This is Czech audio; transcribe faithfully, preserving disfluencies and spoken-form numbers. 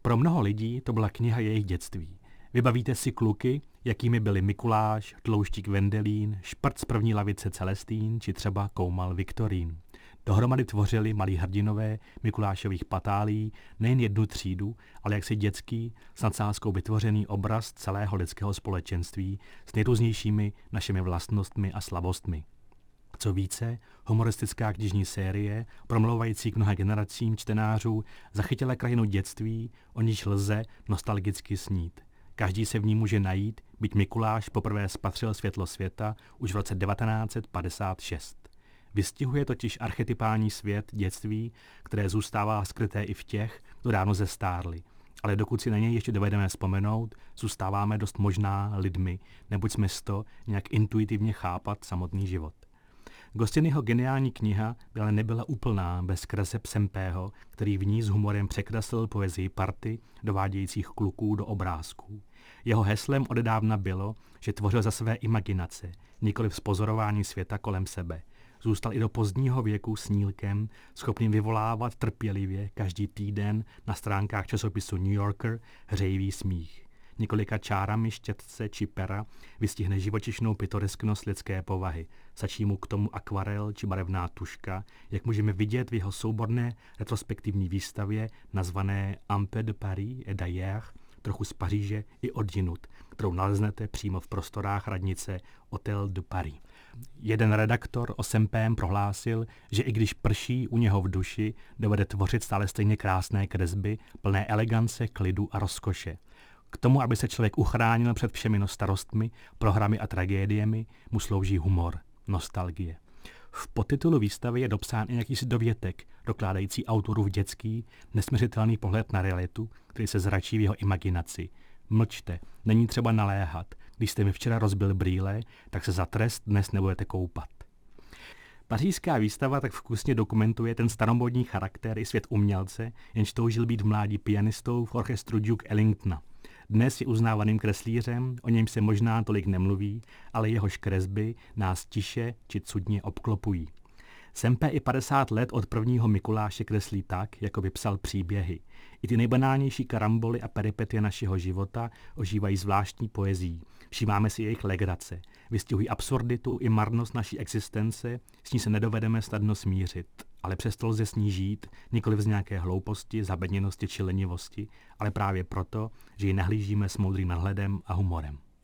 Pro mnoho lidí to byla kniha jejich dětství. Vybavíte si kluky, jakými byli Mikuláš, Tlouštík Vendelín, Šprt z první lavice Celestín či třeba Koumal Viktorín. Dohromady tvořili malí hrdinové Mikulášových patálí nejen jednu třídu, ale jaksi dětský, s nadsázkou vytvořený obraz celého lidského společenství s nejrůznějšími našimi vlastnostmi a slabostmi. Co více, humoristická knižní série, promlouvající k mnoha generacím čtenářů, zachytila krajinu dětství, o níž lze nostalgicky snít. Každý se v ní může najít, byť Mikuláš poprvé spatřil světlo světa už v roce devatenáct set padesát šest. Vystihuje totiž archetypální svět dětství, které zůstává skryté i v těch, kdo dávno zestárli. Ale dokud si na něj ještě dovedeme vzpomenout, zůstáváme dost možná lidmi, neboť jsme z to nějak intuitivně chápat samotný život. Gostinyho geniální kniha by ale nebyla úplná bez kreseb Sempého, který v ní s humorem překreslil poezii party, dovádějících kluků do obrázků. Jeho heslem odedávna bylo, že tvořil za své imaginace, nikoli vzpozorování světa kolem sebe. Zůstal i do pozdního věku snílkem, schopným vyvolávat trpělivě každý týden na stránkách časopisu New Yorker hřejivý smích. Několika čárami štětce či pera vystihne živočišnou pitoresknost lidské povahy. Stačí mu k tomu akvarel či barevná tuška, jak můžeme vidět v jeho souborné retrospektivní výstavě nazvané Un peu de Paris et d'ailleurs, trochu z Paříže i odjinud, kterou naleznete přímo v prostorách radnice Hôtel de Paris. Jeden redaktor o Sempém prohlásil, že i když prší u něho v duši, dovede tvořit stále stejně krásné kresby, plné elegance, klidu a rozkoše. K tomu, aby se člověk uchránil před všemi starostmi, prohramy a tragédiemi, mu slouží humor, nostalgie. V podtitulu výstavy je dopsán i jakýsi dovětek, dokládající autorův dětský, nesměřitelný pohled na realitu, který se zračí v jeho imaginaci. Mlčte, není třeba naléhat. Když jste mi včera rozbil brýle, tak se za trest dnes nebudete koupat. Pařížská výstava tak vkusně dokumentuje ten staromódní charakter i svět umělce, jenž toužil být v mládí pianistou v orchestru Duke Ellingtona. Dnes je uznávaným kreslířem, o něm se možná tolik nemluví, ale jehož kresby nás tiše či cudně obklopují. Sempé i padesát let od prvního Mikuláše kreslí tak, jako by psal příběhy. I ty nejbanálnější karamboly a peripetie našeho života ožívají zvláštní poezí. Všímáme si jejich legrace. Vystihují absurditu i marnost naší existence, s ní se nedovedeme snadno smířit. Ale přesto lze s ní žít, nikoliv z nějaké hlouposti, zabedněnosti či lenivosti, ale právě proto, že ji nahlížíme s moudrým nadhledem a humorem.